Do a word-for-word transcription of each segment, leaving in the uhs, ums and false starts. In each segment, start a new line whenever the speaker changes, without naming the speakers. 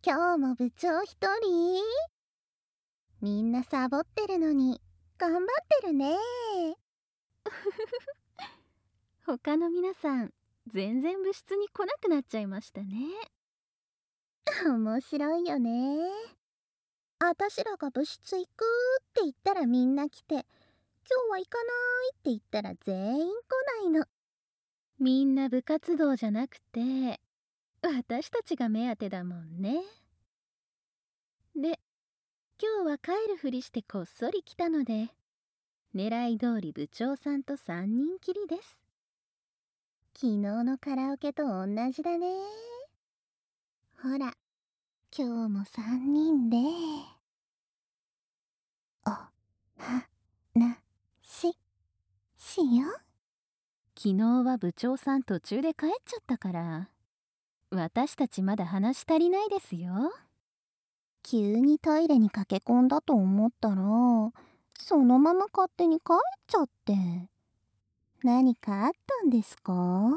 今日も部長一人？みんなサボってるのに頑張ってるね。
他の皆さん、全然部室に来なくなっちゃいましたね。
面白いよね。あたしらが部室行くって言ったらみんな来て、今日は行かないって言ったら全員来ないの。
みんな部活動じゃなくて、私たちが目当てだもんね。で、今日は帰るふりしてこっそり来たので、狙い通り部長さんと三人きりです。
昨日のカラオケと同じだね。ほら、今日も三人で、おはなししよう。
昨日は部長さん途中で帰っちゃったから、私たちまだ話足りないですよ。
急にトイレに駆け込んだと思ったら、そのまま勝手に帰っちゃって。何かあったんですか？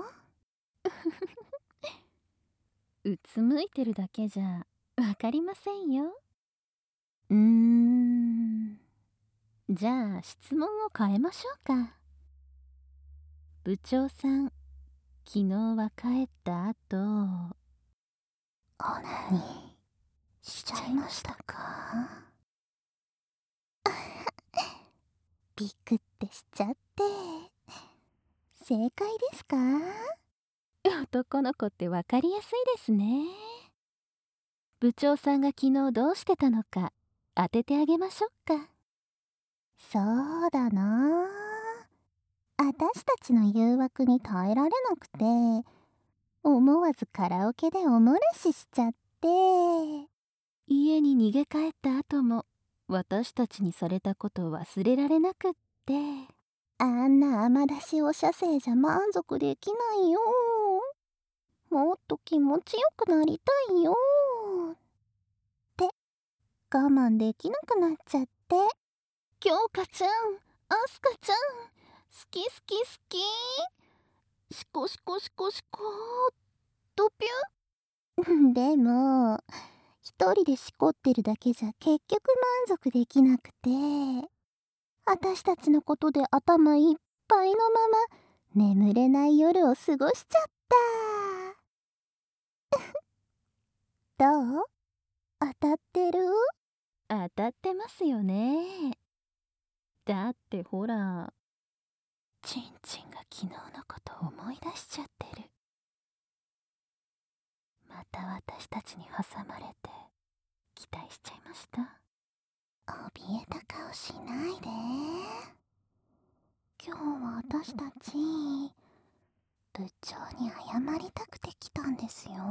うつむいてるだけじゃわかりませんよ。
うーん。
じゃあ質問を変えましょうか。部長さん、昨日は帰った後、
オナニーしちゃいましたか？ビクってしちゃって。正解ですか？
男の子ってわかりやすいですね。部長さんが昨日どうしてたのか当ててあげましょうか。
そうだな。あたしたちの誘惑に耐えられなくて、思わずカラオケでおもらししちゃって。
家に逃げ帰った後も私たちにされたことを忘れられなくって。
あんな甘出しお射精じゃ満足できないよ。もっと気持ちよくなりたいよ。って我慢できなくなっちゃって。
京香ちゃん、あすかちゃん、好き好き好き。しこしこしこしこドピュ
でも一人でしこってるだけじゃ結局満足できなくて、私たちのことで頭いっぱいのまま眠れない夜を過ごしちゃった。どう？当たってる？
当たってますよね。だってほら、ちんちんが昨日のこと思い出しちゃってる。また私たちに挟まれて期待しちゃいました。
怯えた顔しないで。今日は私たち部長に謝りたくて来たんですよ。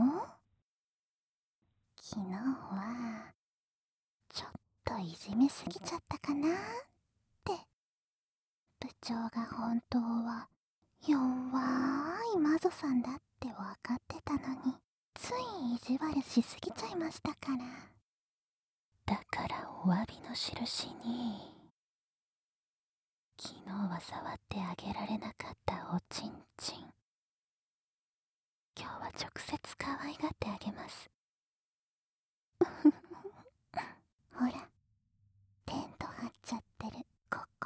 昨日はちょっといじめすぎちゃったかなって。部長が本当は弱いマゾさんだって分かってたのに、つい意地悪しすぎちゃいましたから。
だからお詫びの印に、昨日は触ってあげられなかったおちんちん、今日は直接可愛がってあげます。
ほら、テント張っちゃってるここ。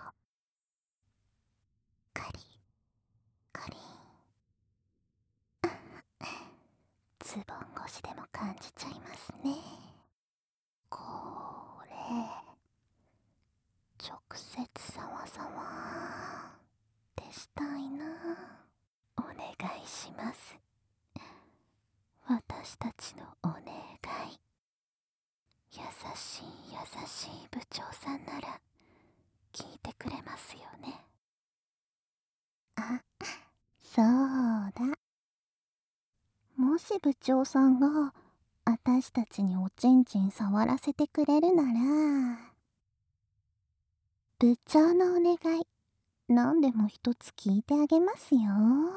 カリカリン。ズボン越しでも感じちゃいますね。これ直接さわさわってしたいな。
お願いします。私たちのお願い。優しい優しい部長さんなら聞いてくれますよね。
あ、そうだ。もし部長さんが私たちにおちんちん触らせてくれるなら、部長のお願い何でも一つ聞いてあげますよ。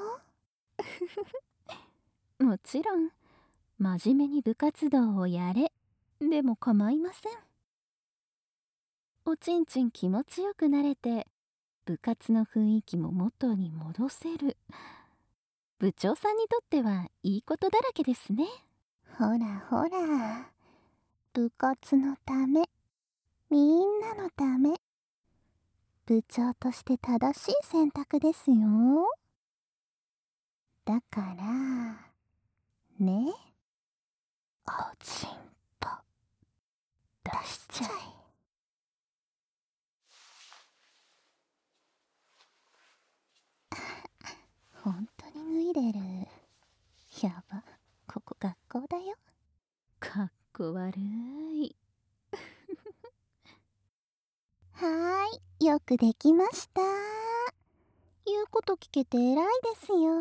もちろん、真面目に部活動をやれでも構いません。おちんちん気持ちよくなれて、部活の雰囲気も元に戻せる。部長さんにとってはいいことだらけですね。
ほらほら、 部活のため、みんなのため、部長として正しい選択ですよ。だから、ね、おちんぽ、出しちゃえ。本当に脱いでる。やば、ここ学校だよ。
かっこ悪い。
はーい、よくできました。言うこと聞けて偉いですよ。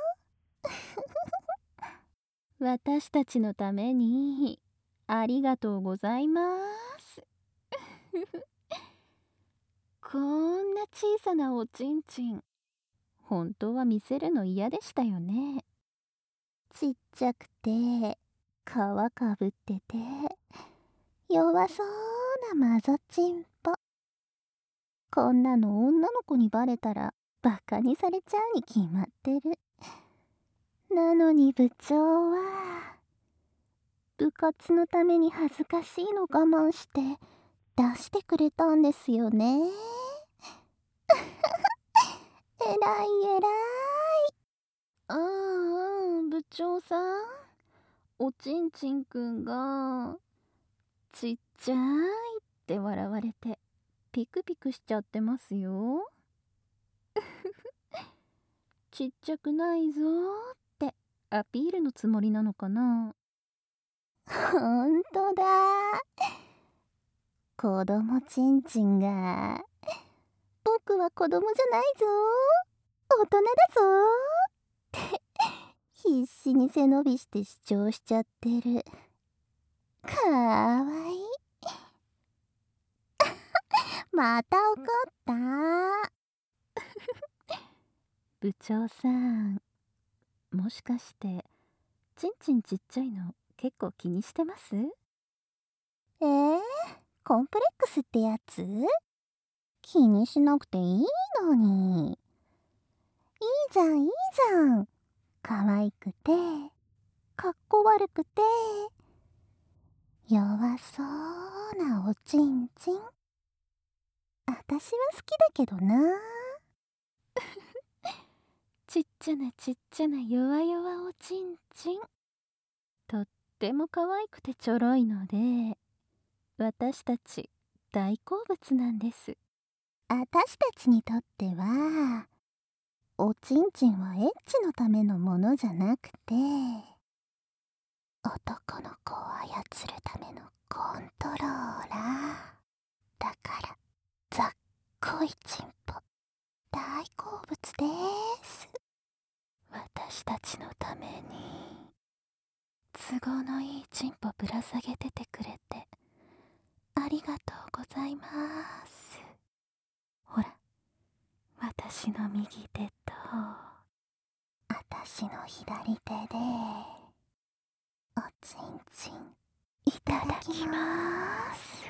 私たちのためにありがとうございますこんな小さなおちんちん、本当は見せるの嫌でしたよね。
ちっちゃくて、皮かぶってて、弱そうなマゾチンポ。こんなの女の子にバレたらバカにされちゃうに決まってる。なのに部長は、部活のために恥ずかしいの我慢して出してくれたんですよね。えらいえらい。
ああ、部長さん、おちんちんくんがちっちゃいって笑われてピクピクしちゃってますよちっちゃくないぞーってアピールのつもりなのかな。
ほんとだ。子供ちんちんが、僕は子供じゃないぞ、大人だぞって必死に背伸びして主張しちゃってる。かわいい。また怒った。
部長さん、もしかしてちんちんちっちゃいの結構気にしてます？
えー、コンプレックスってやつ？気にしなくていいのに。いいじゃんいいじゃん。可愛くて、かっこ悪くて、弱そうなおちんちん。あたしは好きだけどな。
ちっちゃなちっちゃな弱々おちんちん、とっても可愛くてちょろいので私たち大好物なんです。
あたしたちにとっては、おちんちんはエッチのためのものじゃなくて、男の子を操るためのコントローラー。だから、ざっこいちんぽ、大好物でーす。
私たちのために都合のいいチンポぶら下げててくれてありがとうございます。ほら、私の右手と
あたしの左手で、おちんちん、いただきまーす。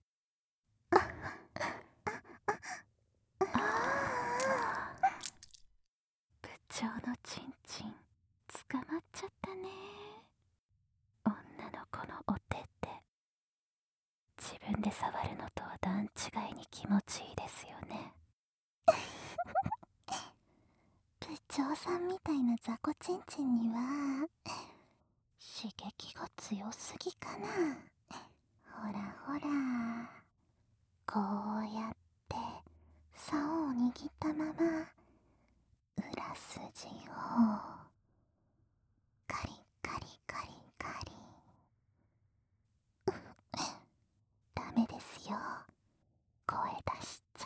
部長のちんちん捕まっちゃったね。女の子のお手って自分で触るのとは段違いに気持ちいいですよね。
部長さんみたいな雑魚ちんちんには刺激が強すぎかな。ほらほら、こうやって竿を握ったまま裏筋をカリカリカリカリ。ダメですよ、声出しちゃ。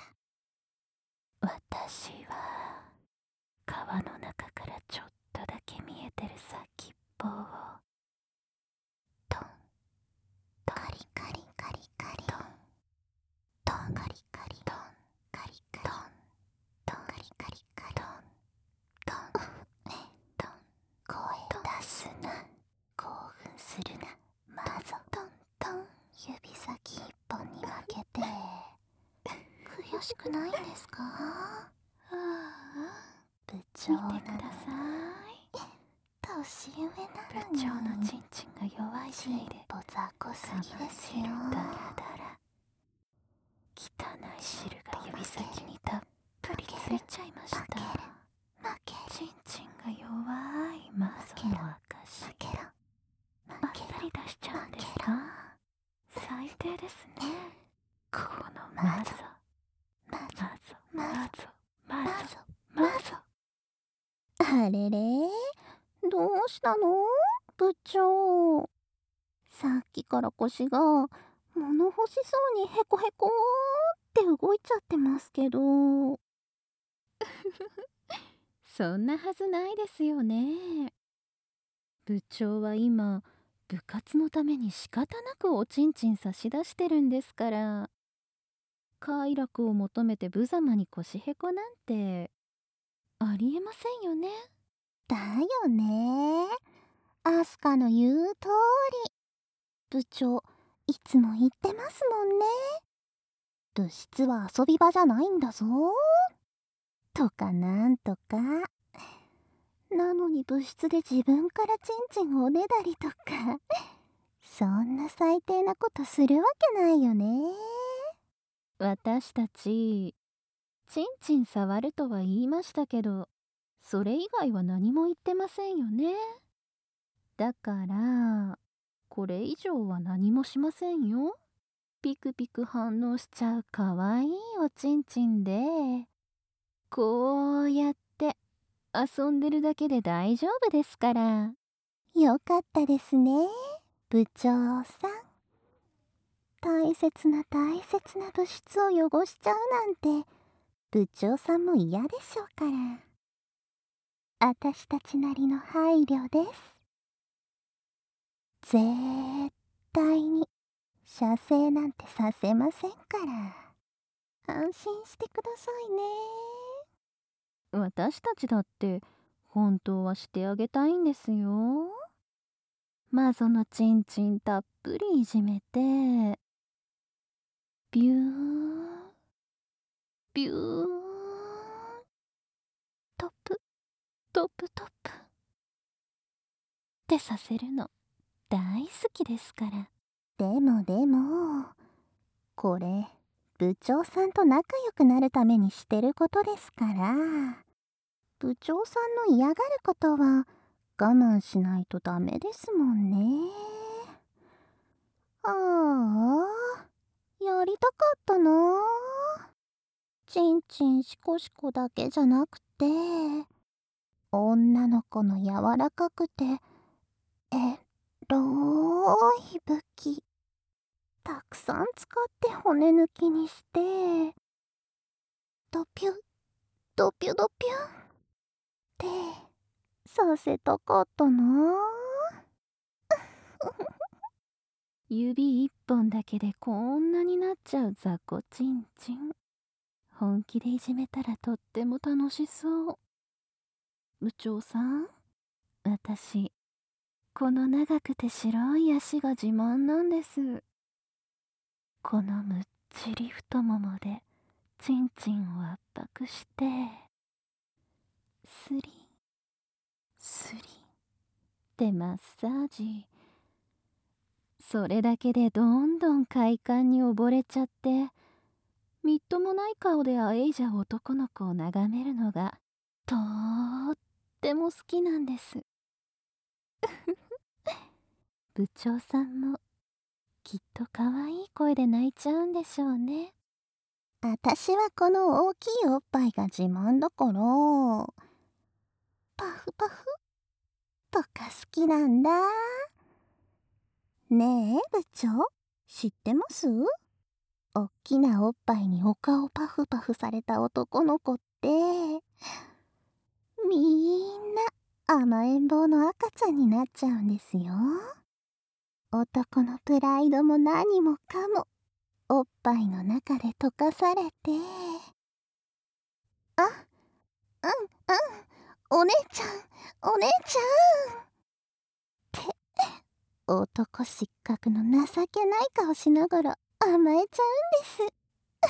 私は川の中からちょっとだけ見えてる先っぽをトン
カリカリカリカリ、
トン
トンカリカリ、
トン
カリカリ、
トン
カリカリカリ、
トントントン
声出すな、興奮するな、まぞ。
トントン。
指先一本に負けて悔しくないんですか？
ああ、
部長なの
見てください。
と年上な
部
のに
長のチンチンが弱いせいで
ぽ雑魚すぎですよ。
ダラダラ汚い汁が指先にたっぷりついちゃいました。
負ける
チンチンが弱いマゾの証。
負けろ
あっさり出しちゃうんですか？最低ですね。このマゾ
マ
マゾ
マ
マゾマ
マ
ゾ
ゾ
マゾ。
あれれどうしたの部長。さっきから腰が物欲しそうにヘコヘコって動いちゃってますけど。
そんなはずないですよね。部長は今部活のために仕方なくおちんちん差し出してるんですから。快楽を求めて無様に腰へこなんてありえませんよね。
だよね。アスカの言う通り。部長いつも言ってますもんね。部室は遊び場じゃないんだぞとかなんとか。なのに部室で自分からチンチンをねだりとかそんな最低なことするわけないよね。
私たちチンチン触るとは言いましたけど、それ以外は何も言ってませんよね。だからこれ以上は何もしませんよ。ピクピク反応しちゃうかわいいおちんちんでこうやって遊んでるだけで大丈夫ですから。
よかったですね部長さん。大切な大切な部室を汚しちゃうなんて部長さんも嫌でしょうから。あたしたちなりの配慮です。絶対に射精なんてさせませんから。安心してくださいね。
私たちだって本当はしてあげたいんですよ。マゾのチンチンたっぷりいじめてビュービュートップトップトップってさせるの大好きですから。
でもでもこれ部長さんと仲良くなるためにしてることですから、部長さんの嫌がることは我慢しないとダメですもんね。ああやりたかったな。ちんちんしこしこだけじゃなくて女の子の柔らかくてエロい武器たくさん使って骨抜きにしてドピュドピュドピュってさせたかったな。
指一本だけでこんなになっちゃう雑魚ちんちん。本気でいじめたらとっても楽しそう。部長さん、私この長くて白い足が自慢なんです。このむっちり太ももでチンチンを圧迫してスリスリってマッサージ。それだけでどんどん快感に溺れちゃって、みっともない顔であえいじゃう男の子を眺めるのがとーっても好きなんです。部長さんもきっと可愛い声で泣いちゃうんでしょうね。
あたしはこの大きいおっぱいが自慢だからパフパフとか好きなんだ。ねえ部長知ってます？おっきなおっぱいにお顔パフパフされた男の子ってみんな甘えん坊の赤ちゃんになっちゃうんですよ。男のプライドも何もかもおっぱいの中で溶かされて、あ、うんうんお姉ちゃんお姉ちゃんって男失格の情けない顔しながら甘えちゃうんです。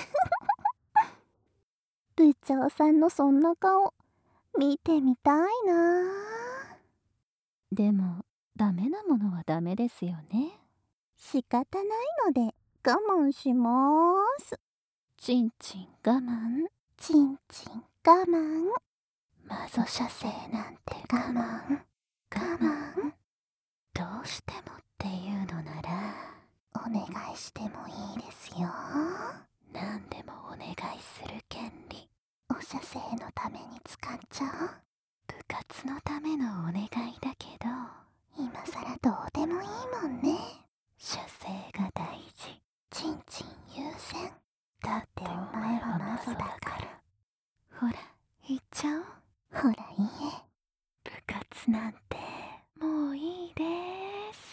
部長さんのそんな顔見てみたいな。
でもダメなものはダメですよね。
仕方ないので我慢しまーす。
ちんちん我慢。
ちんちん我慢。
マゾ射精なんて
我慢我慢。
どうしてもっていうのなら
お願いしてもいいですよ。
何でもお願いする権利。
お射精のために使っちゃう。
部活のためのお願いだけど
今さらどうでもいいもんね。
射精が大事。
ちんちん優先。
だってお前はマゾだから。ほら言っちゃおう。
ほら言え。
部活なんてもういいです。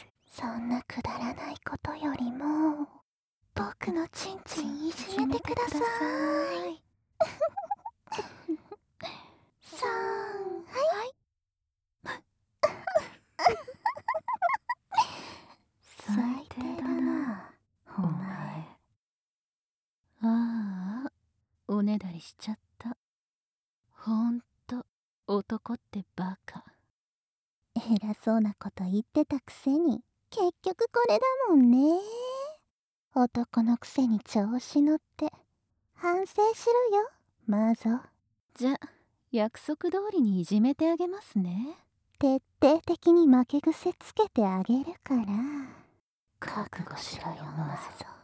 そんなくだらないことよりも僕のちんちんいじめてください。さんはい最低だなお前。
ああ、おねだりしちゃった。ほんと男ってバカ。
偉そうなこと言ってたくせに結局これだもんね。男のくせに調子乗って反省しろよマゾ。
じゃ約束通りにいじめてあげますね。
徹底的に負け癖つけてあげるから覚悟しろよマゾ。